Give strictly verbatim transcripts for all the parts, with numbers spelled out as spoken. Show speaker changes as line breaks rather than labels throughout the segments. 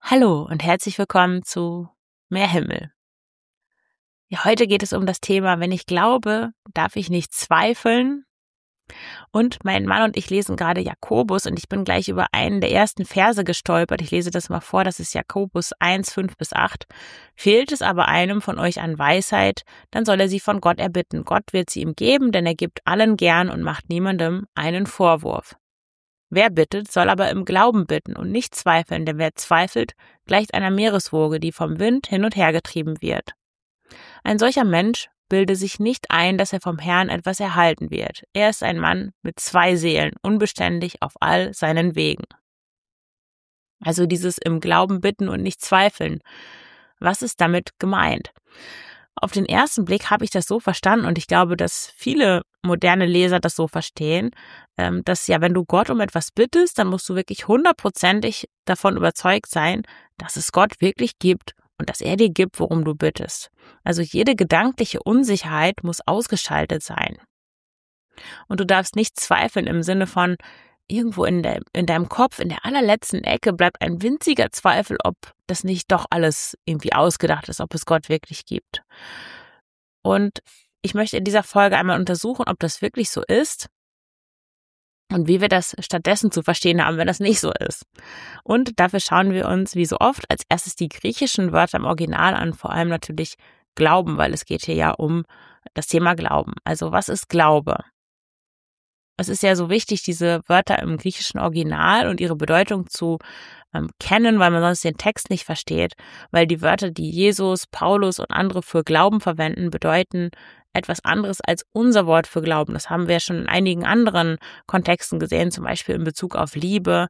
Hallo und herzlich willkommen zu Mehr Himmel. Ja, heute geht es um das Thema, wenn ich glaube, darf ich nicht zweifeln. Und mein Mann und ich lesen gerade Jakobus und ich bin gleich über einen der ersten Verse gestolpert. Ich lese das mal vor, das ist Jakobus eins, fünf bis acht. Fehlt es aber einem von euch an Weisheit, dann soll er sie von Gott erbitten. Gott wird sie ihm geben, denn er gibt allen gern und macht niemandem einen Vorwurf. Wer bittet, soll aber im Glauben bitten und nicht zweifeln, denn wer zweifelt, gleicht einer Meereswoge, die vom Wind hin und her getrieben wird. Ein solcher Mensch bilde sich nicht ein, dass er vom Herrn etwas erhalten wird. Er ist ein Mann mit zwei Seelen, unbeständig auf all seinen Wegen. Also dieses im Glauben bitten und nicht zweifeln. Was ist damit gemeint? Auf den ersten Blick habe ich das so verstanden und ich glaube, dass viele moderne Leser das so verstehen, dass ja, wenn du Gott um etwas bittest, dann musst du wirklich hundertprozentig davon überzeugt sein, dass es Gott wirklich gibt und dass er dir gibt, worum du bittest. Also jede gedankliche Unsicherheit muss ausgeschaltet sein. Und du darfst nicht zweifeln im Sinne von, irgendwo in, der, in deinem Kopf, in der allerletzten Ecke bleibt ein winziger Zweifel, ob das nicht doch alles irgendwie ausgedacht ist, ob es Gott wirklich gibt. Und ich möchte in dieser Folge einmal untersuchen, ob das wirklich so ist und wie wir das stattdessen zu verstehen haben, wenn das nicht so ist. Und dafür schauen wir uns, wie so oft, als erstes die griechischen Wörter im Original an, vor allem natürlich Glauben, weil es geht hier ja um das Thema Glauben. Also was ist Glaube? Es ist ja so wichtig, diese Wörter im griechischen Original und ihre Bedeutung zu ähm, kennen, weil man sonst den Text nicht versteht, weil die Wörter, die Jesus, Paulus und andere für Glauben verwenden, bedeuten etwas anderes als unser Wort für Glauben. Das haben wir ja schon in einigen anderen Kontexten gesehen, zum Beispiel in Bezug auf Liebe.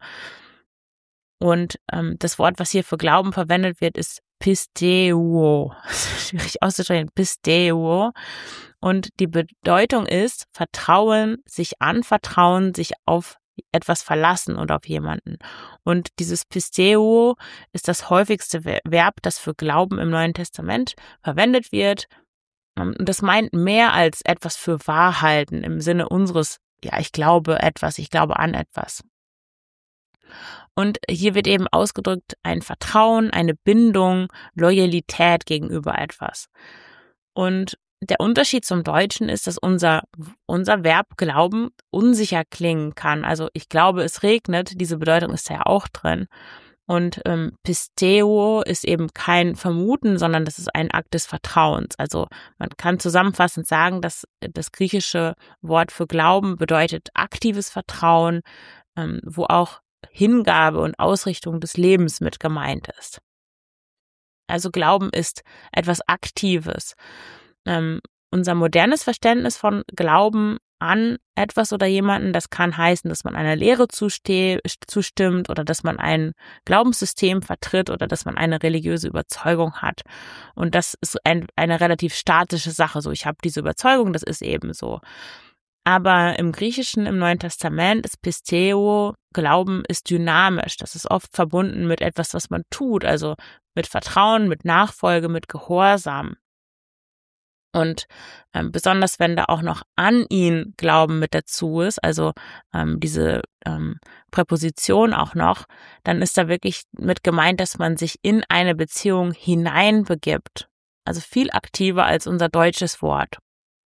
Und ähm, das Wort, was hier für Glauben verwendet wird, ist Pisteuo. Schwierig auszusprechen, Pisteuo. Und die Bedeutung ist Vertrauen, sich anvertrauen, sich auf etwas verlassen und auf jemanden. Und dieses Pisteuo ist das häufigste Verb, das für Glauben im Neuen Testament verwendet wird. Und das meint mehr als etwas für Wahrhalten im Sinne unseres, ja, ich glaube etwas, ich glaube an etwas. Und hier wird eben ausgedrückt ein Vertrauen, eine Bindung, Loyalität gegenüber etwas. Und der Unterschied zum Deutschen ist, dass unser, unser Verb Glauben unsicher klingen kann. Also ich glaube, es regnet, diese Bedeutung ist ja auch drin. Und ähm, Pisteuo ist eben kein Vermuten, sondern das ist ein Akt des Vertrauens. Also man kann zusammenfassend sagen, dass das griechische Wort für Glauben bedeutet aktives Vertrauen, ähm, wo auch Hingabe und Ausrichtung des Lebens mit gemeint ist. Also Glauben ist etwas Aktives. Ähm, unser modernes Verständnis von Glauben an etwas oder jemanden, das kann heißen, dass man einer Lehre zuste- zustimmt oder dass man ein Glaubenssystem vertritt oder dass man eine religiöse Überzeugung hat. Und das ist ein, eine relativ statische Sache. So, ich habe diese Überzeugung, das ist eben so. Aber im Griechischen, im Neuen Testament ist Pisteuo, Glauben ist dynamisch. Das ist oft verbunden mit etwas, was man tut, also mit Vertrauen, mit Nachfolge, mit Gehorsam. Und ähm, besonders wenn da auch noch an ihn Glauben mit dazu ist, also ähm, diese ähm, Präposition auch noch, dann ist da wirklich mit gemeint, dass man sich in eine Beziehung hineinbegibt. Also viel aktiver als unser deutsches Wort.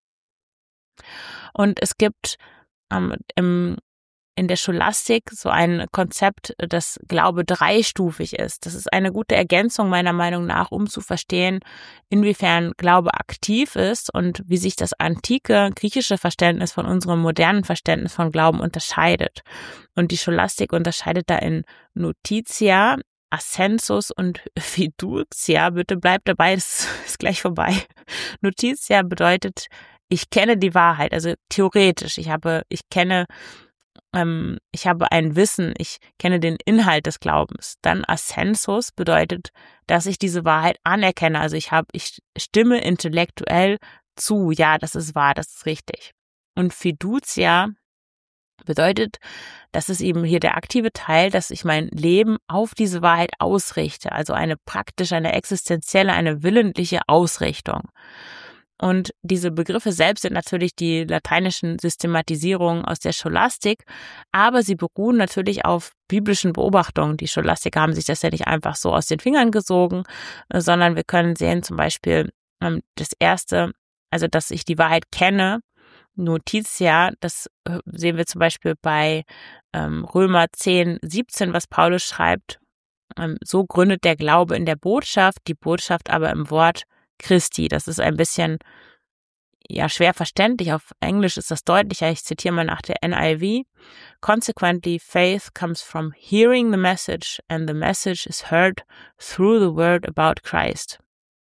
Und es gibt ähm, im in der Scholastik so ein Konzept, das Glaube dreistufig ist. Das ist eine gute Ergänzung meiner Meinung nach, um zu verstehen, inwiefern Glaube aktiv ist und wie sich das antike griechische Verständnis von unserem modernen Verständnis von Glauben unterscheidet. Und die Scholastik unterscheidet da in Notitia, Assensus und Fiducia. Bitte bleibt dabei, das ist gleich vorbei. Notitia bedeutet, ich kenne die Wahrheit, also theoretisch. Ich habe, ich kenne Ähm, ich habe ein Wissen, ich kenne den Inhalt des Glaubens. Dann Assensus bedeutet, dass ich diese Wahrheit anerkenne. Also ich habe, ich stimme intellektuell zu, ja, das ist wahr, das ist richtig. Und Fiducia bedeutet, das ist eben hier der aktive Teil, dass ich mein Leben auf diese Wahrheit ausrichte. Also eine praktische, eine existenzielle, eine willentliche Ausrichtung. Und diese Begriffe selbst sind natürlich die lateinischen Systematisierungen aus der Scholastik, aber sie beruhen natürlich auf biblischen Beobachtungen. Die Scholastiker haben sich das ja nicht einfach so aus den Fingern gesogen, sondern wir können sehen zum Beispiel ähm, das erste, also dass ich die Wahrheit kenne, Notitia, das sehen wir zum Beispiel bei ähm, Römer zehn, siebzehn, was Paulus schreibt. Ähm, so gründet der Glaube in der Botschaft, die Botschaft aber im Wort Christi. Das ist ein bisschen ja schwer verständlich. Auf Englisch ist das deutlicher. Ich zitiere mal nach der N I V. Consequently, faith comes from hearing the message and the message is heard through the word about Christ.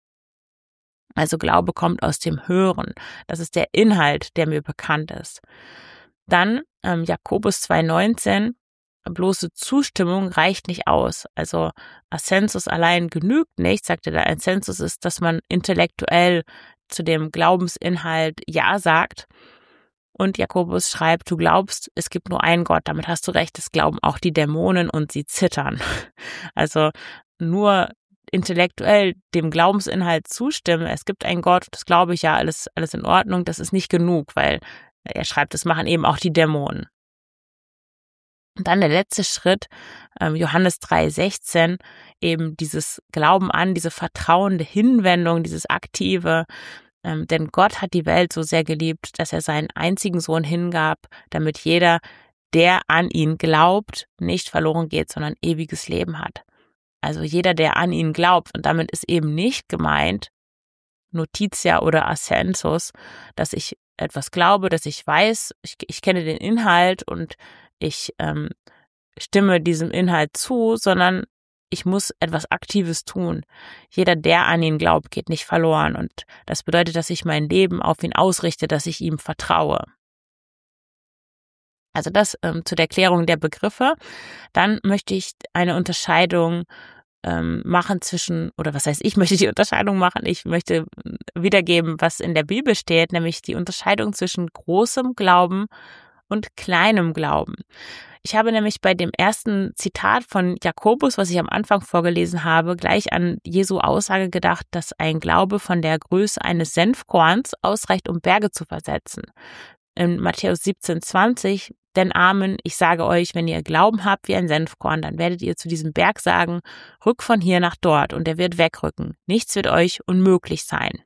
Also Glaube kommt aus dem Hören. Das ist der Inhalt, der mir bekannt ist. Dann ähm, Jakobus zwei neunzehn. Bloße Zustimmung reicht nicht aus. Also Assensus allein genügt nicht, sagte der Assensus ist, dass man intellektuell zu dem Glaubensinhalt Ja sagt. Und Jakobus schreibt, du glaubst, es gibt nur einen Gott. Damit hast du recht, es glauben auch die Dämonen und sie zittern. Also nur intellektuell dem Glaubensinhalt zustimmen, es gibt einen Gott, das glaube ich ja, alles, alles in Ordnung, das ist nicht genug, weil er schreibt, das machen eben auch die Dämonen. Und dann der letzte Schritt, ähm, Johannes drei sechzehn, eben dieses Glauben an, diese vertrauende Hinwendung, dieses aktive, ähm, denn Gott hat die Welt so sehr geliebt, dass er seinen einzigen Sohn hingab, damit jeder, der an ihn glaubt, nicht verloren geht, sondern ewiges Leben hat. Also jeder, der an ihn glaubt, und damit ist eben nicht gemeint, Notitia oder Assensus, dass ich etwas glaube, dass ich weiß, ich, ich kenne den Inhalt und ich ähm, stimme diesem Inhalt zu, sondern ich muss etwas Aktives tun. Jeder, der an ihn glaubt, geht nicht verloren. Und das bedeutet, dass ich mein Leben auf ihn ausrichte, dass ich ihm vertraue. Also das ähm, zu der Klärung der Begriffe. Dann möchte ich eine Unterscheidung ähm, machen zwischen, oder was heißt, ich möchte die Unterscheidung machen, ich möchte wiedergeben, was in der Bibel steht, nämlich die Unterscheidung zwischen großem Glauben und kleinem Glauben. Ich habe nämlich bei dem ersten Zitat von Jakobus, was ich am Anfang vorgelesen habe, gleich an Jesu Aussage gedacht, dass ein Glaube von der Größe eines Senfkorns ausreicht, um Berge zu versetzen. In Matthäus siebzehn zwanzig, denn Amen, ich sage euch, wenn ihr Glauben habt wie ein Senfkorn, dann werdet ihr zu diesem Berg sagen, rück von hier nach dort, und er wird wegrücken. Nichts wird euch unmöglich sein.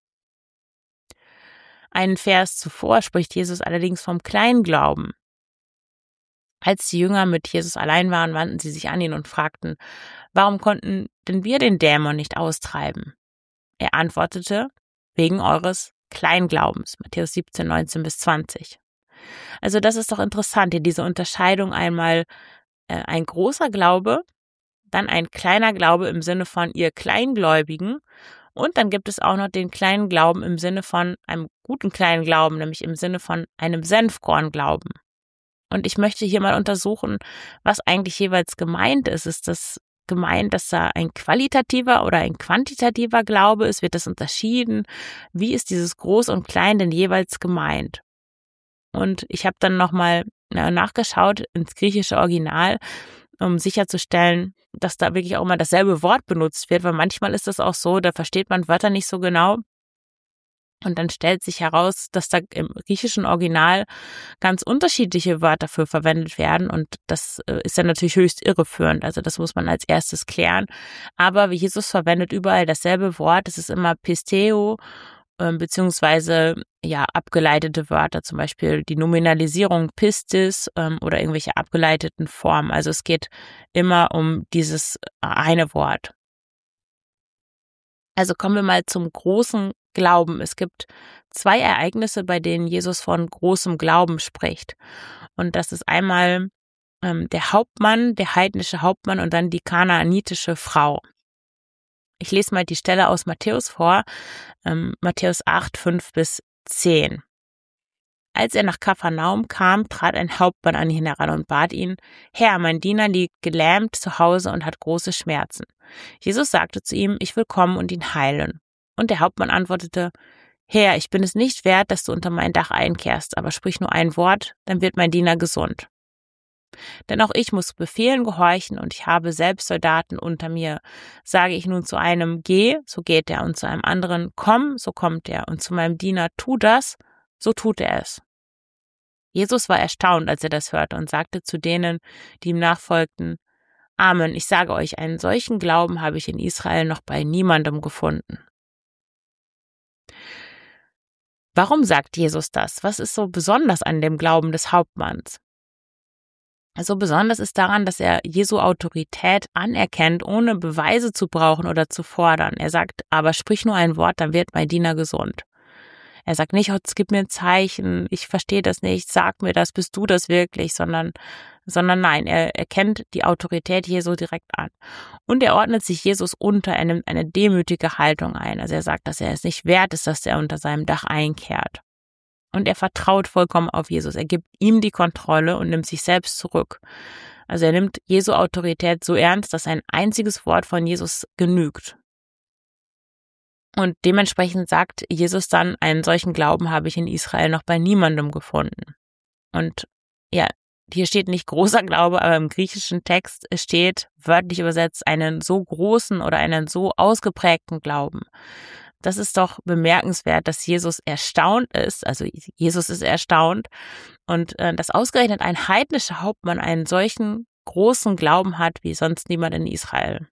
Einen Vers zuvor spricht Jesus allerdings vom Kleinglauben. Als die Jünger mit Jesus allein waren, wandten sie sich an ihn und fragten, warum konnten denn wir den Dämon nicht austreiben? Er antwortete, wegen eures Kleinglaubens, Matthäus siebzehn, neunzehn bis zwanzig. Also das ist doch interessant, hier diese Unterscheidung einmal äh, ein großer Glaube, dann ein kleiner Glaube im Sinne von ihr Kleingläubigen und dann gibt es auch noch den kleinen Glauben im Sinne von einem guten kleinen Glauben, nämlich im Sinne von einem Senfkornglauben. Und ich möchte hier mal untersuchen, was eigentlich jeweils gemeint ist. Ist das gemeint, dass da ein qualitativer oder ein quantitativer Glaube ist? Wird das unterschieden? Wie ist dieses Groß und Klein denn jeweils gemeint? Und ich habe dann nochmal nachgeschaut ins griechische Original, um sicherzustellen, dass da wirklich auch immer dasselbe Wort benutzt wird, weil manchmal ist es auch so, da versteht man Wörter nicht so genau. Und dann stellt sich heraus, dass da im griechischen Original ganz unterschiedliche Wörter für verwendet werden. Und das ist dann natürlich höchst irreführend. Also das muss man als erstes klären. Aber Jesus verwendet überall dasselbe Wort. Es ist immer Pisteo, beziehungsweise ja abgeleitete Wörter, zum Beispiel die Nominalisierung Pistis ähm, oder irgendwelche abgeleiteten Formen. Also es geht immer um dieses eine Wort. Also kommen wir mal zum großen Glauben. Es gibt zwei Ereignisse, bei denen Jesus von großem Glauben spricht. Und das ist einmal ähm, der Hauptmann, der heidnische Hauptmann und dann die kanaanitische Frau. Ich lese mal die Stelle aus Matthäus vor, ähm, Matthäus acht, fünf bis zehn. Als er nach Kapharnaum kam, trat ein Hauptmann an ihn heran und bat ihn, Herr, mein Diener liegt gelähmt zu Hause und hat große Schmerzen. Jesus sagte zu ihm, ich will kommen und ihn heilen. Und der Hauptmann antwortete, Herr, ich bin es nicht wert, dass du unter mein Dach einkehrst, aber sprich nur ein Wort, dann wird mein Diener gesund. Denn auch ich muss Befehlen gehorchen und ich habe selbst Soldaten unter mir. Sage ich nun zu einem, geh, so geht er, und zu einem anderen, komm, so kommt er, und zu meinem Diener, tu das, so tut er es. Jesus war erstaunt, als er das hörte, und sagte zu denen, die ihm nachfolgten, Amen, ich sage euch, einen solchen Glauben habe ich in Israel noch bei niemandem gefunden. Warum sagt Jesus das? Was ist so besonders an dem Glauben des Hauptmanns? So besonders ist daran, dass er Jesu Autorität anerkennt, ohne Beweise zu brauchen oder zu fordern. Er sagt, aber sprich nur ein Wort, dann wird mein Diener gesund. Er sagt nicht, oh, gib mir ein Zeichen, ich verstehe das nicht, sag mir das, bist du das wirklich, sondern, sondern nein, er erkennt die Autorität Jesu direkt an. Und er ordnet sich Jesus unter, er nimmt eine demütige Haltung ein. Also er sagt, dass er es nicht wert ist, dass er unter seinem Dach einkehrt. Und er vertraut vollkommen auf Jesus. Er gibt ihm die Kontrolle und nimmt sich selbst zurück. Also er nimmt Jesu Autorität so ernst, dass ein einziges Wort von Jesus genügt. Und dementsprechend sagt Jesus dann, einen solchen Glauben habe ich in Israel noch bei niemandem gefunden. Und ja, hier steht nicht großer Glaube, aber im griechischen Text steht, wörtlich übersetzt, einen so großen oder einen so ausgeprägten Glauben. Das ist doch bemerkenswert, dass Jesus erstaunt ist, also Jesus ist erstaunt und äh, dass ausgerechnet ein heidnischer Hauptmann einen solchen großen Glauben hat wie sonst niemand in Israel.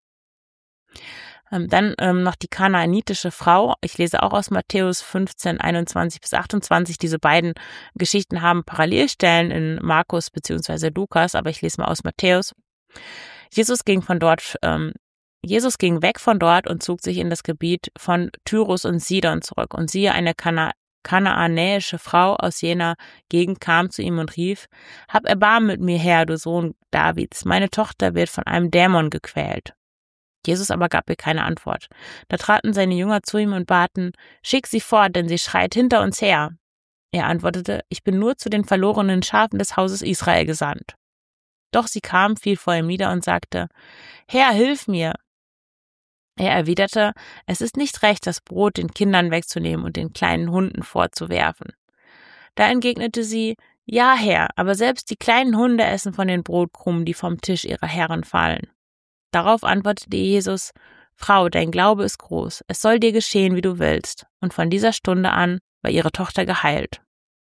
Ähm, dann ähm, noch die kanaanitische Frau. Ich lese auch aus Matthäus fünfzehn, einundzwanzig bis achtundzwanzig. Diese beiden Geschichten haben Parallelstellen in Markus bzw. Lukas, aber ich lese mal aus Matthäus. Jesus ging von dort ähm, Jesus ging weg von dort und zog sich in das Gebiet von Tyrus und Sidon zurück. Und siehe, eine Kana- kanaanäische Frau aus jener Gegend kam zu ihm und rief, Hab Erbarmen mit mir, Herr, du Sohn Davids, meine Tochter wird von einem Dämon gequält. Jesus aber gab ihr keine Antwort. Da traten seine Jünger zu ihm und baten, Schick sie fort, denn sie schreit hinter uns her. Er antwortete, Ich bin nur zu den verlorenen Schafen des Hauses Israel gesandt. Doch sie kam, fiel vor ihm nieder und sagte, Herr, hilf mir. Er erwiderte, es ist nicht recht, das Brot den Kindern wegzunehmen und den kleinen Hunden vorzuwerfen. Da entgegnete sie, ja, Herr, aber selbst die kleinen Hunde essen von den Brotkrumen, die vom Tisch ihrer Herren fallen. Darauf antwortete Jesus, Frau, dein Glaube ist groß, es soll dir geschehen, wie du willst. Und von dieser Stunde an war ihre Tochter geheilt.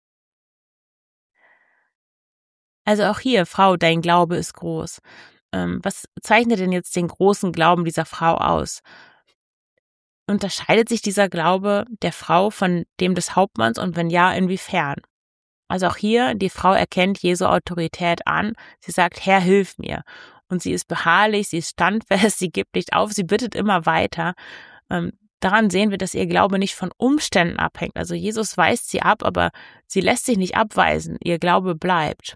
Also auch hier, Frau, dein Glaube ist groß. Was zeichnet denn jetzt den großen Glauben dieser Frau aus? Unterscheidet sich dieser Glaube der Frau von dem des Hauptmanns und wenn ja, inwiefern? Also auch hier, die Frau erkennt Jesu Autorität an. Sie sagt, Herr, hilf mir. Und sie ist beharrlich, sie ist standfest, sie gibt nicht auf, sie bittet immer weiter. Ähm, daran sehen wir, dass ihr Glaube nicht von Umständen abhängt. Also Jesus weist sie ab, aber sie lässt sich nicht abweisen. Ihr Glaube bleibt.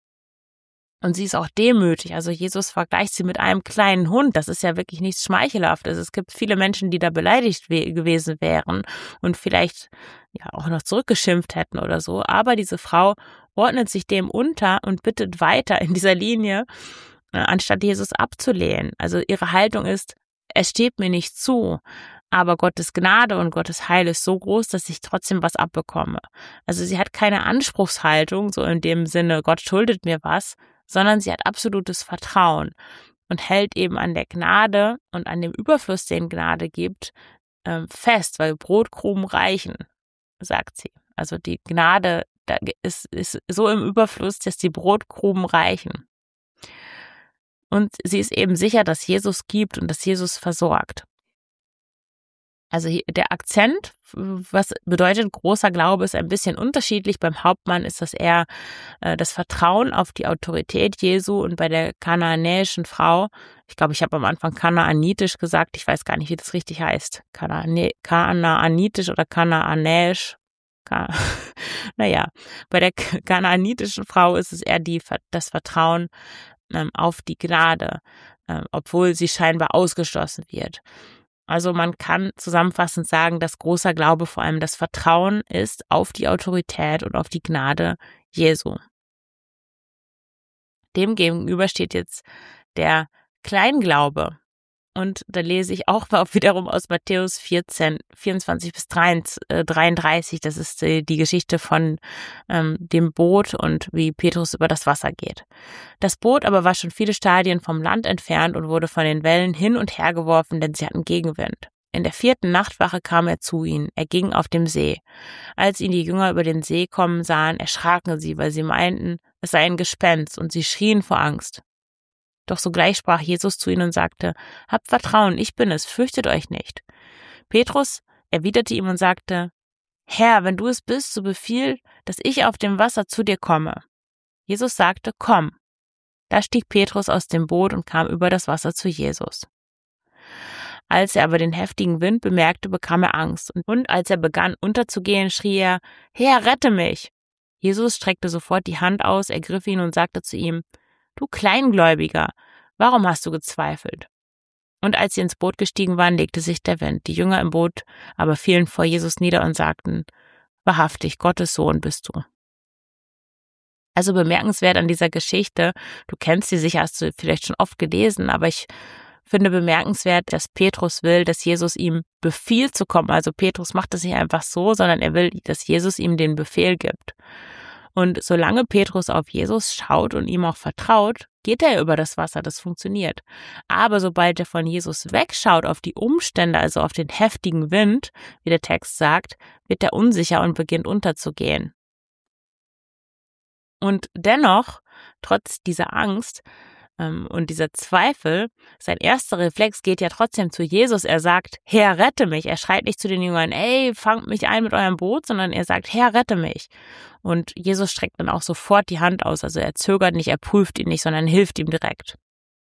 Und sie ist auch demütig. Also Jesus vergleicht sie mit einem kleinen Hund. Das ist ja wirklich nichts Schmeichelhaftes. Es gibt viele Menschen, die da beleidigt we- gewesen wären und vielleicht ja auch noch zurückgeschimpft hätten oder so. Aber diese Frau ordnet sich dem unter und bittet weiter in dieser Linie, äh, anstatt Jesus abzulehnen. Also ihre Haltung ist, es steht mir nicht zu. Aber Gottes Gnade und Gottes Heil ist so groß, dass ich trotzdem was abbekomme. Also sie hat keine Anspruchshaltung, so in dem Sinne, Gott schuldet mir was, sondern sie hat absolutes Vertrauen und hält eben an der Gnade und an dem Überfluss, den Gnade gibt, fest, weil Brotkrumen reichen, sagt sie. Also die Gnade da ist, ist so im Überfluss, dass die Brotkrumen reichen. Und sie ist eben sicher, dass Jesus gibt und dass Jesus versorgt. Also der Akzent, was bedeutet großer Glaube, ist ein bisschen unterschiedlich. Beim Hauptmann ist das eher äh, das Vertrauen auf die Autorität Jesu und bei der kanaanäischen Frau, ich glaube, ich habe am Anfang kanaanitisch gesagt, ich weiß gar nicht, wie das richtig heißt. Kanaane, kanaanitisch oder kanaanäisch. Ka- naja, bei der kanaanitischen Frau ist es eher die, das Vertrauen ähm, auf die Gnade, ähm, obwohl sie scheinbar ausgeschlossen wird. Also man kann zusammenfassend sagen, dass großer Glaube vor allem das Vertrauen ist auf die Autorität und auf die Gnade Jesu. Demgegenüber steht jetzt der Kleinglaube. Und da lese ich auch mal wiederum aus Matthäus vierzehn, vierundzwanzig bis dreiunddreißig. Das ist die, die Geschichte von ähm, dem Boot und wie Petrus über das Wasser geht. Das Boot aber war schon viele Stadien vom Land entfernt und wurde von den Wellen hin und her geworfen, denn sie hatten Gegenwind. In der vierten Nachtwache kam er zu ihnen. Er ging auf dem See. Als ihn die Jünger über den See kommen sahen, erschraken sie, weil sie meinten, es sei ein Gespenst, und sie schrien vor Angst. Doch sogleich sprach Jesus zu ihnen und sagte, habt Vertrauen, ich bin es, fürchtet euch nicht. Petrus erwiderte ihm und sagte, Herr, wenn du es bist, so befiehl, dass ich auf dem Wasser zu dir komme. Jesus sagte, komm. Da stieg Petrus aus dem Boot und kam über das Wasser zu Jesus. Als er aber den heftigen Wind bemerkte, bekam er Angst, und als er begann unterzugehen, schrie er, Herr, rette mich! Jesus streckte sofort die Hand aus, ergriff ihn und sagte zu ihm, Du Kleingläubiger, warum hast du gezweifelt? Und als sie ins Boot gestiegen waren, legte sich der Wind. Die Jünger im Boot aber fielen vor Jesus nieder und sagten, wahrhaftig, Gottes Sohn bist du. Also bemerkenswert an dieser Geschichte, du kennst sie sicher, hast du vielleicht schon oft gelesen, aber ich finde bemerkenswert, dass Petrus will, dass Jesus ihm befiehlt zu kommen. Also Petrus macht das nicht einfach so, sondern er will, dass Jesus ihm den Befehl gibt. Und solange Petrus auf Jesus schaut und ihm auch vertraut, geht er über das Wasser, das funktioniert. Aber sobald er von Jesus wegschaut auf die Umstände, also auf den heftigen Wind, wie der Text sagt, wird er unsicher und beginnt unterzugehen. Und dennoch, trotz dieser Angst ähm, und dieser Zweifel, sein erster Reflex geht ja trotzdem zu Jesus. Er sagt, Herr, rette mich. Er schreit nicht zu den Jüngern, ey, fangt mich ein mit eurem Boot, sondern er sagt, Herr, rette mich. Und Jesus streckt dann auch sofort die Hand aus. Also er zögert nicht, er prüft ihn nicht, sondern hilft ihm direkt.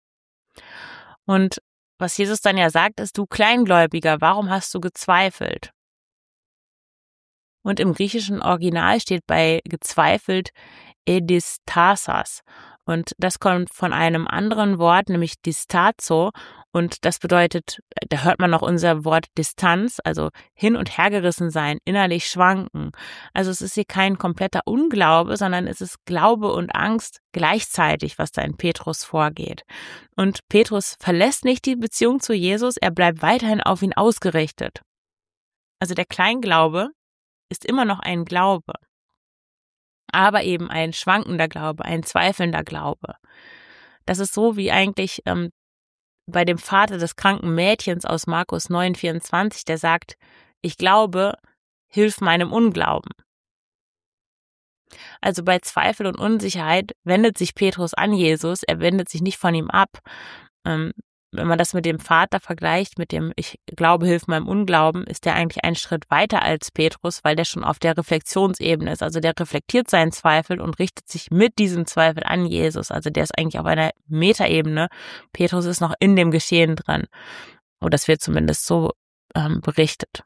Und was Jesus dann ja sagt, ist, du Kleingläubiger, warum hast du gezweifelt? Und im griechischen Original steht bei gezweifelt edistasas. Und das kommt von einem anderen Wort, nämlich distazo. Und das bedeutet, da hört man noch unser Wort Distanz, also hin und hergerissen sein, innerlich schwanken. Also es ist hier kein kompletter Unglaube, sondern es ist Glaube und Angst gleichzeitig, was da in Petrus vorgeht. Und Petrus verlässt nicht die Beziehung zu Jesus, er bleibt weiterhin auf ihn ausgerichtet. Also der Kleinglaube ist immer noch ein Glaube, aber eben ein schwankender Glaube, ein zweifelnder Glaube. Das ist so wie eigentlich ähm, bei dem Vater des kranken Mädchens aus Markus neun vierundzwanzig, der sagt, ich glaube, hilf meinem Unglauben. Also bei Zweifel und Unsicherheit wendet sich Petrus an Jesus, er wendet sich nicht von ihm ab. Ähm, wenn man das mit dem Vater vergleicht, mit dem ich glaube, hilf meinem Unglauben, ist der eigentlich einen Schritt weiter als Petrus, weil der schon auf der Reflexionsebene ist. Also der reflektiert seinen Zweifel und richtet sich mit diesem Zweifel an Jesus. Also der ist eigentlich auf einer Metaebene. Petrus ist noch in dem Geschehen drin. Oder das wird zumindest so ähm, berichtet.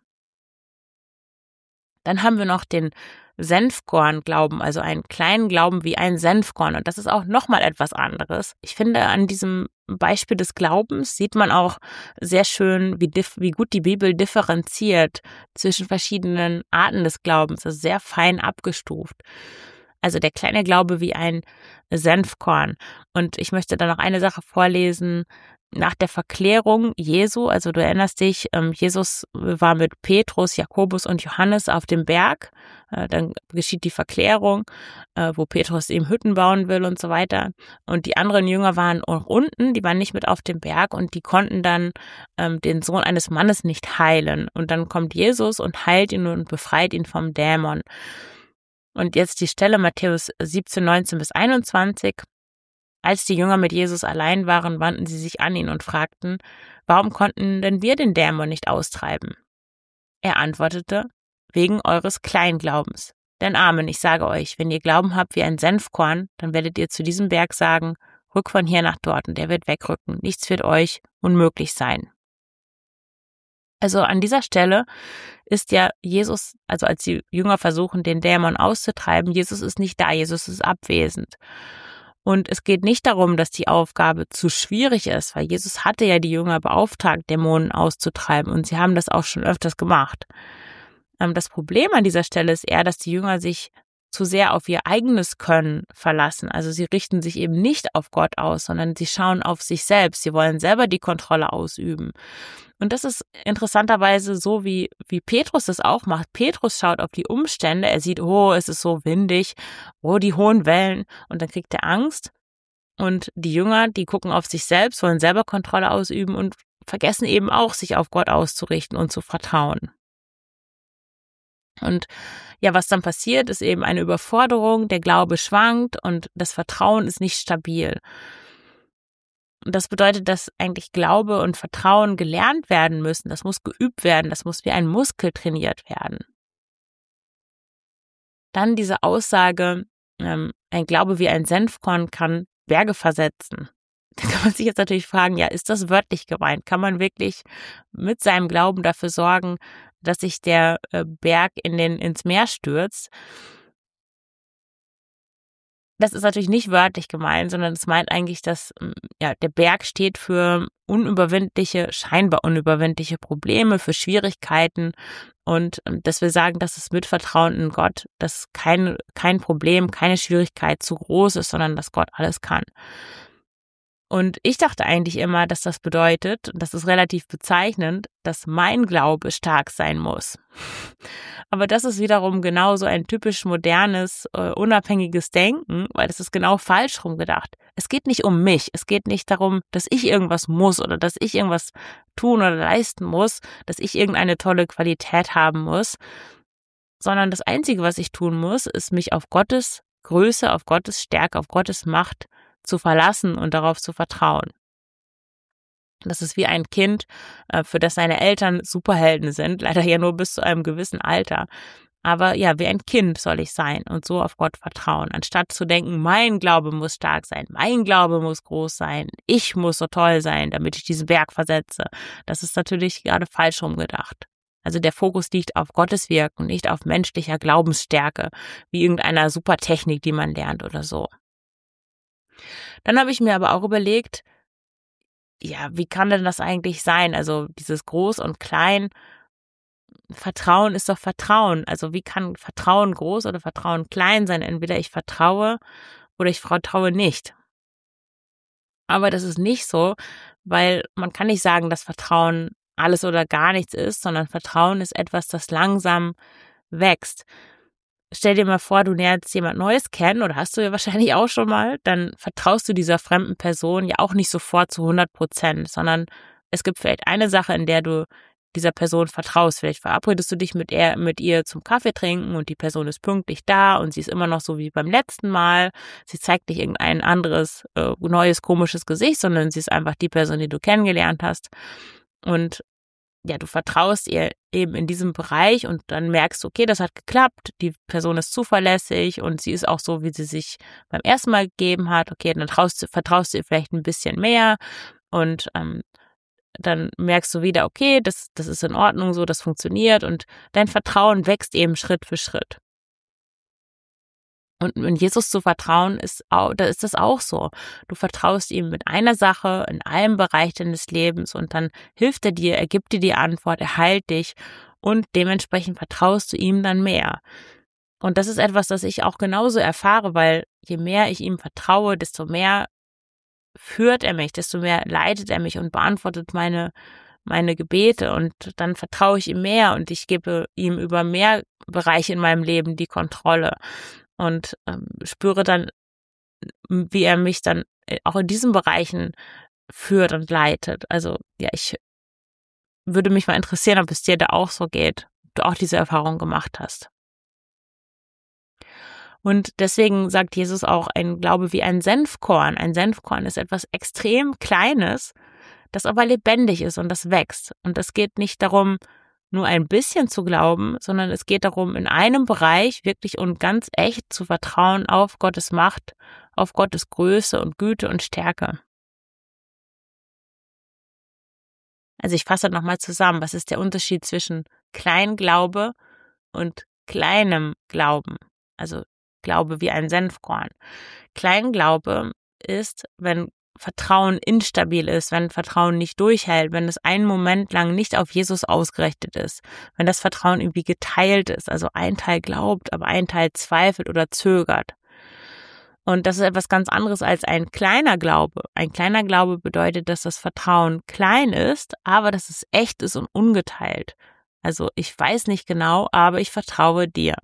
Dann haben wir noch den Senfkorn-Glauben, also einen kleinen Glauben wie ein Senfkorn. Und das ist auch nochmal etwas anderes. Ich finde, an diesem Beispiel des Glaubens sieht man auch sehr schön, wie, dif- wie gut die Bibel differenziert zwischen verschiedenen Arten des Glaubens, also sehr fein abgestuft. Also der kleine Glaube wie ein Senfkorn. Und ich möchte da noch eine Sache vorlesen. Nach der Verklärung Jesu, also du erinnerst dich, Jesus war mit Petrus, Jakobus und Johannes auf dem Berg. Dann geschieht die Verklärung, wo Petrus eben Hütten bauen will und so weiter. Und die anderen Jünger waren auch unten, die waren nicht mit auf dem Berg und die konnten dann den Sohn eines Mannes nicht heilen. Und dann kommt Jesus und heilt ihn und befreit ihn vom Dämon. Und jetzt die Stelle Matthäus siebzehn, neunzehn bis einundzwanzig. Als die Jünger mit Jesus allein waren, wandten sie sich an ihn und fragten, warum konnten denn wir den Dämon nicht austreiben? Er antwortete, wegen eures Kleinglaubens. Denn Amen, ich sage euch, wenn ihr Glauben habt wie ein Senfkorn, dann werdet ihr zu diesem Berg sagen, rück von hier nach dort und er wird wegrücken. Nichts wird euch unmöglich sein. Also an dieser Stelle ist ja Jesus, also als die Jünger versuchen, den Dämon auszutreiben, Jesus ist nicht da, Jesus ist abwesend. Und es geht nicht darum, dass die Aufgabe zu schwierig ist, weil Jesus hatte ja die Jünger beauftragt, Dämonen auszutreiben und sie haben das auch schon öfters gemacht. Das Problem an dieser Stelle ist eher, dass die Jünger sich zu sehr auf ihr eigenes Können verlassen. Also sie richten sich eben nicht auf Gott aus, sondern sie schauen auf sich selbst. Sie wollen selber die Kontrolle ausüben. Und das ist interessanterweise so, wie, wie Petrus das auch macht. Petrus schaut auf die Umstände, er sieht, oh, es ist so windig, oh, die hohen Wellen, und dann kriegt er Angst. Und die Jünger, die gucken auf sich selbst, wollen selber Kontrolle ausüben und vergessen eben auch, sich auf Gott auszurichten und zu vertrauen. Und ja, was dann passiert, ist eben eine Überforderung, der Glaube schwankt und das Vertrauen ist nicht stabil. Und das bedeutet, dass eigentlich Glaube und Vertrauen gelernt werden müssen. Das muss geübt werden, das muss wie ein Muskel trainiert werden. Dann diese Aussage, ähm, ein Glaube wie ein Senfkorn kann Berge versetzen. Da kann man sich jetzt natürlich fragen, ja, ist das wörtlich gemeint? Kann man wirklich mit seinem Glauben dafür sorgen, dass sich der äh, Berg in den, ins Meer stürzt? Das ist natürlich nicht wörtlich gemeint, sondern es meint eigentlich, dass ja, der Berg steht für unüberwindliche, scheinbar unüberwindliche Probleme, für Schwierigkeiten, und dass wir sagen, dass es mit Vertrauen in Gott, dass kein, kein Problem, keine Schwierigkeit zu groß ist, sondern dass Gott alles kann. Und ich dachte eigentlich immer, dass das bedeutet, und das ist relativ bezeichnend, dass mein Glaube stark sein muss. Aber das ist wiederum genauso ein typisch modernes, uh, unabhängiges Denken, weil das ist genau falsch rum gedacht. Es geht nicht um mich, es geht nicht darum, dass ich irgendwas muss oder dass ich irgendwas tun oder leisten muss, dass ich irgendeine tolle Qualität haben muss, sondern das Einzige, was ich tun muss, ist mich auf Gottes Größe, auf Gottes Stärke, auf Gottes Macht zu verlassen und darauf zu vertrauen. Das ist wie ein Kind, für das seine Eltern Superhelden sind, leider ja nur bis zu einem gewissen Alter. Aber ja, wie ein Kind soll ich sein und so auf Gott vertrauen, anstatt zu denken, mein Glaube muss stark sein, mein Glaube muss groß sein, ich muss so toll sein, damit ich diesen Berg versetze. Das ist natürlich gerade falsch rumgedacht. Also der Fokus liegt auf Gottes Wirken, nicht auf menschlicher Glaubensstärke, wie irgendeiner Supertechnik, die man lernt oder so. Dann habe ich mir aber auch überlegt, ja, wie kann denn das eigentlich sein? Also dieses Groß und Klein, Vertrauen ist doch Vertrauen. Also wie kann Vertrauen groß oder Vertrauen klein sein? Entweder ich vertraue oder ich vertraue nicht. Aber das ist nicht so, weil man kann nicht sagen, dass Vertrauen alles oder gar nichts ist, sondern Vertrauen ist etwas, das langsam wächst. Stell dir mal vor, du lernst jemand Neues kennen, oder hast du ja wahrscheinlich auch schon mal, dann vertraust du dieser fremden Person ja auch nicht sofort zu hundert Prozent, sondern es gibt vielleicht eine Sache, in der du dieser Person vertraust. Vielleicht verabredest du dich mit, er, mit ihr zum Kaffee trinken und die Person ist pünktlich da und sie ist immer noch so wie beim letzten Mal. Sie zeigt nicht irgendein anderes, äh, neues, komisches Gesicht, sondern sie ist einfach die Person, die du kennengelernt hast. Und ja, du vertraust ihr eben in diesem Bereich und dann merkst du, okay, das hat geklappt, die Person ist zuverlässig und sie ist auch so, wie sie sich beim ersten Mal gegeben hat. Okay, dann traust, vertraust du ihr vielleicht ein bisschen mehr und ähm, dann merkst du wieder, okay, das, das ist in Ordnung so, das funktioniert, und dein Vertrauen wächst eben Schritt für Schritt. Und in Jesus zu vertrauen, ist auch, da ist das auch so. Du vertraust ihm mit einer Sache in einem Bereich deines Lebens und dann hilft er dir, er gibt dir die Antwort, er heilt dich und dementsprechend vertraust du ihm dann mehr. Und das ist etwas, das ich auch genauso erfahre, weil je mehr ich ihm vertraue, desto mehr führt er mich, desto mehr leitet er mich und beantwortet meine, meine Gebete, und dann vertraue ich ihm mehr und ich gebe ihm über mehr Bereiche in meinem Leben die Kontrolle. Und ähm, spüre dann, wie er mich dann auch in diesen Bereichen führt und leitet. Also ja, ich würde mich mal interessieren, ob es dir da auch so geht, ob du auch diese Erfahrung gemacht hast. Und deswegen sagt Jesus auch, ein Glaube wie ein Senfkorn. Ein Senfkorn ist etwas extrem Kleines, das aber lebendig ist und das wächst. Und es geht nicht darum, nur ein bisschen zu glauben, sondern es geht darum, in einem Bereich wirklich und ganz echt zu vertrauen auf Gottes Macht, auf Gottes Größe und Güte und Stärke. Also ich fasse nochmal zusammen, was ist der Unterschied zwischen Kleinglaube und kleinem Glauben? Also Glaube wie ein Senfkorn. Kleinglaube ist, wenn Vertrauen instabil ist, wenn Vertrauen nicht durchhält, wenn es einen Moment lang nicht auf Jesus ausgerichtet ist, wenn das Vertrauen irgendwie geteilt ist, also ein Teil glaubt, aber ein Teil zweifelt oder zögert. Und das ist etwas ganz anderes als ein kleiner Glaube. Ein kleiner Glaube bedeutet, dass das Vertrauen klein ist, aber dass es echt ist und ungeteilt. Also ich weiß nicht genau, aber ich vertraue dir.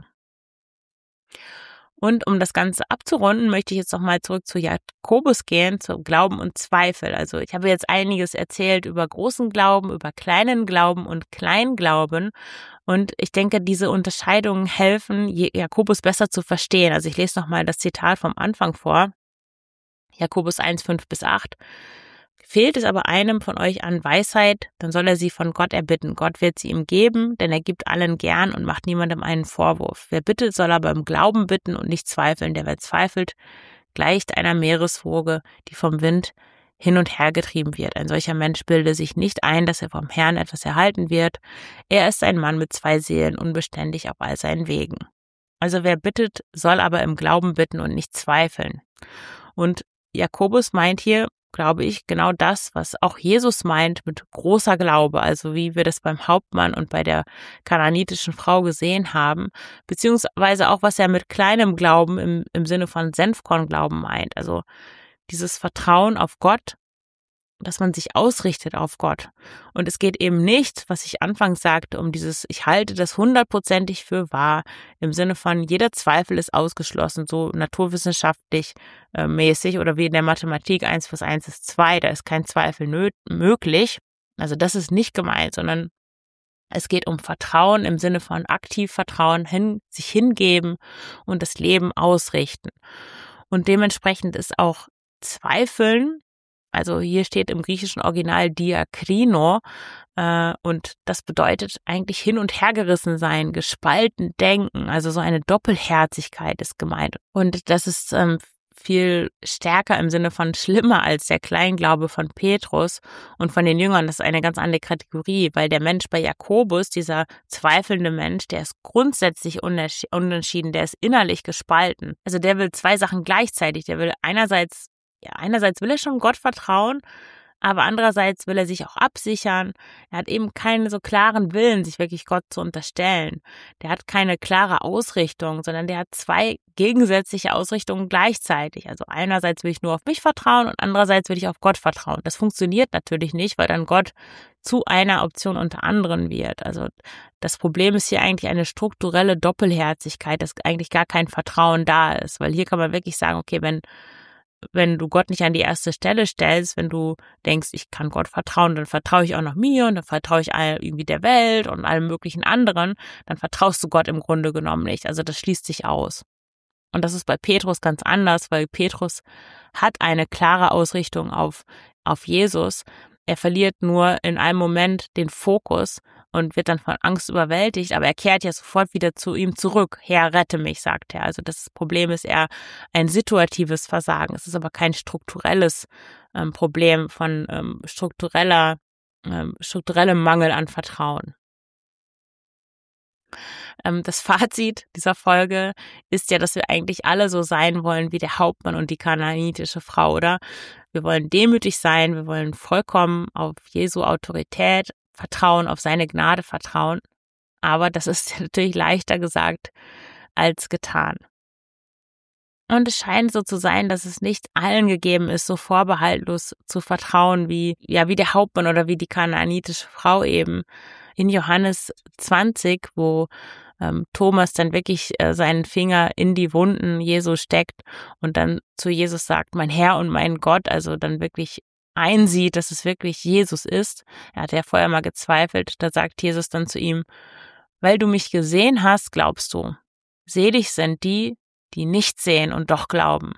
Und um das Ganze abzurunden, möchte ich jetzt nochmal zurück zu Jakobus gehen, zu Glauben und Zweifel. Also ich habe jetzt einiges erzählt über großen Glauben, über kleinen Glauben und Kleinglauben. Und ich denke, diese Unterscheidungen helfen, Jakobus besser zu verstehen. Also ich lese nochmal das Zitat vom Anfang vor. Jakobus eins, fünf bis acht. Fehlt es aber einem von euch an Weisheit, dann soll er sie von Gott erbitten. Gott wird sie ihm geben, denn er gibt allen gern und macht niemandem einen Vorwurf. Wer bittet, soll aber im Glauben bitten und nicht zweifeln. Der, wer zweifelt, gleicht einer Meereswoge, die vom Wind hin und her getrieben wird. Ein solcher Mensch bilde sich nicht ein, dass er vom Herrn etwas erhalten wird. Er ist ein Mann mit zwei Seelen, unbeständig auf all seinen Wegen. Also wer bittet, soll aber im Glauben bitten und nicht zweifeln. Und Jakobus meint hier, glaube ich, genau das, was auch Jesus meint mit großer Glaube, also wie wir das beim Hauptmann und bei der kanaanitischen Frau gesehen haben, beziehungsweise auch, was er mit kleinem Glauben im, im Sinne von Senfkornglauben meint, also dieses Vertrauen auf Gott, dass man sich ausrichtet auf Gott. Und es geht eben nicht, was ich anfangs sagte, um dieses, ich halte das hundertprozentig für wahr, im Sinne von jeder Zweifel ist ausgeschlossen, so naturwissenschaftlich äh, mäßig oder wie in der Mathematik eins plus eins ist zwei, da ist kein Zweifel nö- möglich. Also das ist nicht gemeint, sondern es geht um Vertrauen im Sinne von aktiv Vertrauen, hin, sich hingeben und das Leben ausrichten. Und dementsprechend ist auch Zweifeln, also hier steht im griechischen Original diakrino äh, und das bedeutet eigentlich hin und her gerissen sein, gespalten denken, also so eine Doppelherzigkeit ist gemeint. Und das ist ähm, viel stärker im Sinne von schlimmer als der Kleinglaube von Petrus und von den Jüngern. Das ist eine ganz andere Kategorie, weil der Mensch bei Jakobus, dieser zweifelnde Mensch, der ist grundsätzlich unentschieden, der ist innerlich gespalten. Also der will zwei Sachen gleichzeitig. Der will einerseits Ja, einerseits will er schon Gott vertrauen, aber andererseits will er sich auch absichern. Er hat eben keinen so klaren Willen, sich wirklich Gott zu unterstellen. Der hat keine klare Ausrichtung, sondern der hat zwei gegensätzliche Ausrichtungen gleichzeitig. Also einerseits will ich nur auf mich vertrauen und andererseits will ich auf Gott vertrauen. Das funktioniert natürlich nicht, weil dann Gott zu einer Option unter anderen wird. Also das Problem ist hier eigentlich eine strukturelle Doppelherzigkeit, dass eigentlich gar kein Vertrauen da ist. Weil hier kann man wirklich sagen, okay, wenn wenn du Gott nicht an die erste Stelle stellst, wenn du denkst, ich kann Gott vertrauen, dann vertraue ich auch noch mir und dann vertraue ich irgendwie der Welt und allem möglichen anderen, dann vertraust du Gott im Grunde genommen nicht. Also das schließt sich aus. Und das ist bei Petrus ganz anders, weil Petrus hat eine klare Ausrichtung auf, auf Jesus. Er verliert nur in einem Moment den Fokus und wird dann von Angst überwältigt, aber er kehrt ja sofort wieder zu ihm zurück. Herr, rette mich, sagt er. Also das Problem ist eher ein situatives Versagen. Es ist aber kein strukturelles ähm, Problem von ähm, struktureller, ähm, strukturellem Mangel an Vertrauen. Ähm, das Fazit dieser Folge ist ja, dass wir eigentlich alle so sein wollen wie der Hauptmann und die kanaanitische Frau, oder? Wir wollen demütig sein, wir wollen vollkommen auf Jesu Autorität vertrauen, auf seine Gnade vertrauen. Aber das ist natürlich leichter gesagt als getan. Und es scheint so zu sein, dass es nicht allen gegeben ist, so vorbehaltlos zu vertrauen wie, ja, wie der Hauptmann oder wie die kanaanitische Frau eben. In Johannes zwanzig, wo ähm, Thomas dann wirklich äh, seinen Finger in die Wunden Jesu steckt und dann zu Jesus sagt, mein Herr und mein Gott, also dann wirklich einsieht, dass es wirklich Jesus ist. Er hat ja vorher mal gezweifelt, da sagt Jesus dann zu ihm, weil du mich gesehen hast, glaubst du. Selig sind die, die nicht sehen und doch glauben.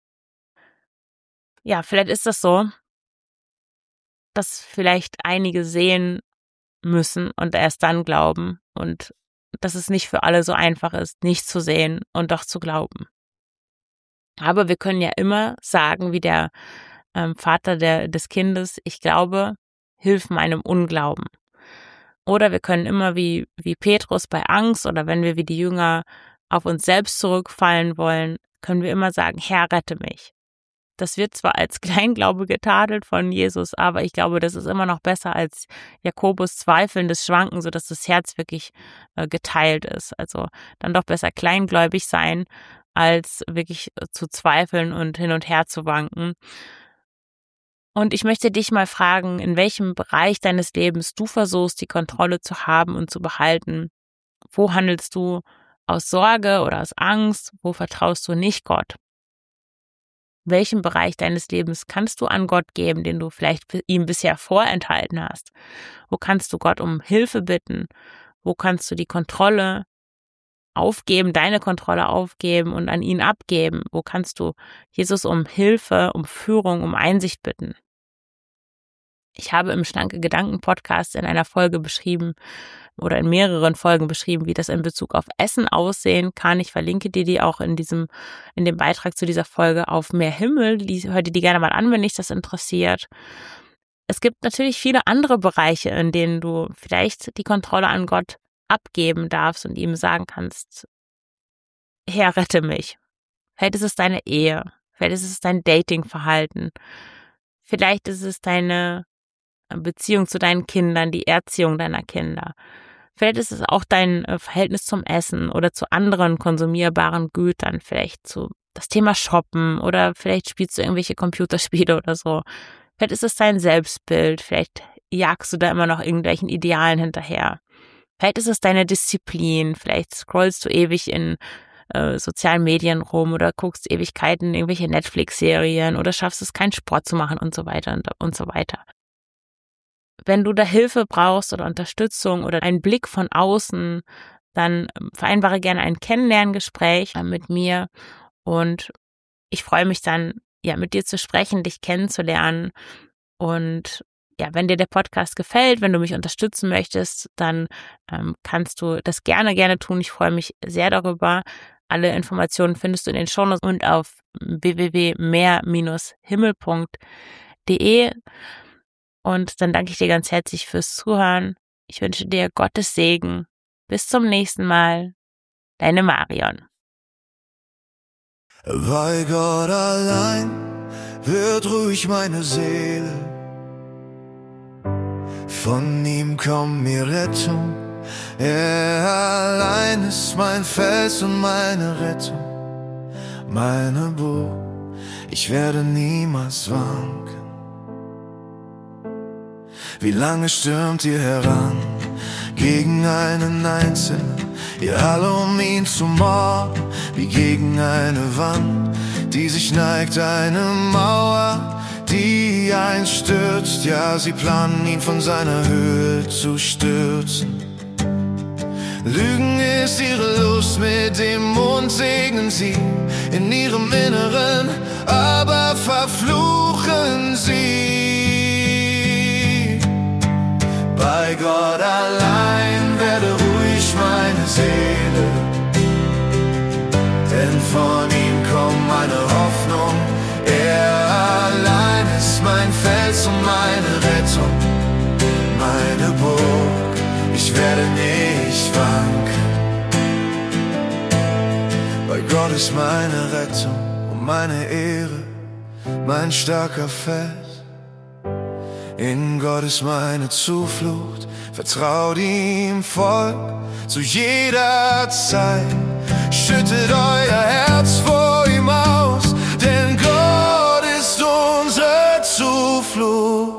Ja, vielleicht ist das so, dass vielleicht einige sehen müssen und erst dann glauben und dass es nicht für alle so einfach ist, nicht zu sehen und doch zu glauben. Aber wir können ja immer sagen, wie der ähm, Vater der, des Kindes, ich glaube, hilf meinem Unglauben. Oder wir können immer wie, wie Petrus bei Angst oder wenn wir wie die Jünger auf uns selbst zurückfallen wollen, können wir immer sagen, Herr, rette mich. Das wird zwar als Kleinglaube getadelt von Jesus, aber ich glaube, das ist immer noch besser als Jakobus zweifelndes Schwanken, sodass das Herz wirklich äh, geteilt ist. Also dann doch besser kleingläubig sein, als wirklich äh, zu zweifeln und hin und her zu wanken. Und ich möchte dich mal fragen, in welchem Bereich deines Lebens du versuchst, die Kontrolle zu haben und zu behalten. Wo handelst du aus Sorge oder aus Angst? Wo vertraust du nicht Gott? Welchen Bereich deines Lebens kannst du an Gott geben, den du vielleicht ihm bisher vorenthalten hast? Wo kannst du Gott um Hilfe bitten? Wo kannst du die Kontrolle aufgeben, deine Kontrolle aufgeben und an ihn abgeben? Wo kannst du Jesus um Hilfe, um Führung, um Einsicht bitten? Ich habe im Schlanke Gedanken Podcast in einer Folge beschrieben oder in mehreren Folgen beschrieben, wie das in Bezug auf Essen aussehen kann. Ich verlinke dir die auch in diesem, in dem Beitrag zu dieser Folge auf Mehr Himmel. Die, hör dir die gerne mal an, wenn dich das interessiert. Es gibt natürlich viele andere Bereiche, in denen du vielleicht die Kontrolle an Gott abgeben darfst und ihm sagen kannst, Herr, rette mich. Vielleicht ist es deine Ehe. Vielleicht ist es dein Datingverhalten. Vielleicht ist es deine Beziehung zu deinen Kindern, die Erziehung deiner Kinder. Vielleicht ist es auch dein Verhältnis zum Essen oder zu anderen konsumierbaren Gütern, vielleicht zu das Thema Shoppen oder vielleicht spielst du irgendwelche Computerspiele oder so. Vielleicht ist es dein Selbstbild, vielleicht jagst du da immer noch irgendwelchen Idealen hinterher. Vielleicht ist es deine Disziplin, vielleicht scrollst du ewig in äh, sozialen Medien rum oder guckst Ewigkeiten irgendwelche Netflix-Serien oder schaffst es, keinen Sport zu machen und so weiter und, und so weiter. Wenn du da Hilfe brauchst oder Unterstützung oder einen Blick von außen, dann vereinbare gerne ein Kennenlerngespräch mit mir und ich freue mich dann, ja, mit dir zu sprechen, dich kennenzulernen und ja, wenn dir der Podcast gefällt, wenn du mich unterstützen möchtest, dann ähm, kannst du das gerne, gerne tun. Ich freue mich sehr darüber. Alle Informationen findest du in den Shownotes und auf w w w punkt mehr himmel punkt de. Und dann danke ich dir ganz herzlich fürs Zuhören. Ich wünsche dir Gottes Segen. Bis zum nächsten Mal. Deine Marion.
Bei Gott allein wird ruhig meine Seele. Von ihm kommt mir Rettung. Er allein ist mein Fels und meine Rettung, meine Burg. Ich werde niemals wanken. Wie lange stürmt ihr heran gegen einen Einzelnen, ihr alle um ihn zu morden, wie gegen eine Wand, die sich neigt, eine Mauer, die einstürzt. Ja, sie planen ihn von seiner Höhe zu stürzen. Lügen ist ihre Lust, mit dem Mund segnen sie in ihrem Inneren, aber verfluchen sie. Bei Gott allein werde ruhig meine Seele, denn von ihm kommt meine Hoffnung. Er allein ist mein Fels und meine Rettung, meine Burg. Ich werde nicht wanken. Bei Gott ist meine Rettung und meine Ehre, mein starker Fels. In Gott ist meine Zuflucht, vertraut ihm voll zu jeder Zeit. Schüttet euer Herz vor ihm aus, denn Gott ist unsere Zuflucht.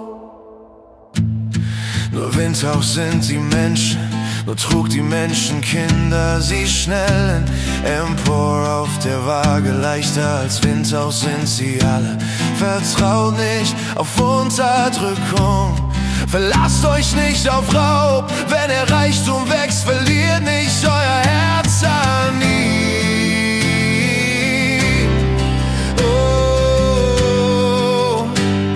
Nur Windhauch sind die Menschen, nur trug die Menschenkinder sie schnellen empor auf der Waage. Leichter als Windhauch sind sie alle. Vertraut nicht auf Unterdrückung, verlasst euch nicht auf Raub. Wenn der Reichtum wächst, verliert nicht euer Herz an ihn. Oh.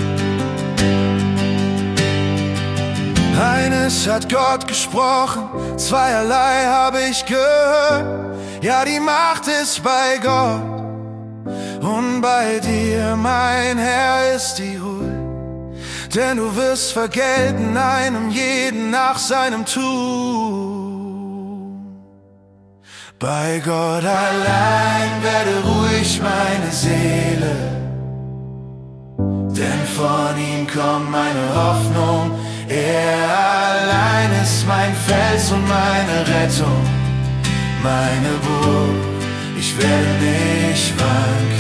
Eines hat Gott gesprochen, zweierlei habe ich gehört. Ja, die Macht ist bei Gott und bei dir, mein Herr, ist die Ruhe. Denn du wirst vergelten einem jeden nach seinem Tun. Bei Gott allein werde ruhig meine Seele, denn von ihm kommt meine Hoffnung. Er allein ist mein Fels und meine Rettung, meine Burg, ich werde nicht wanken.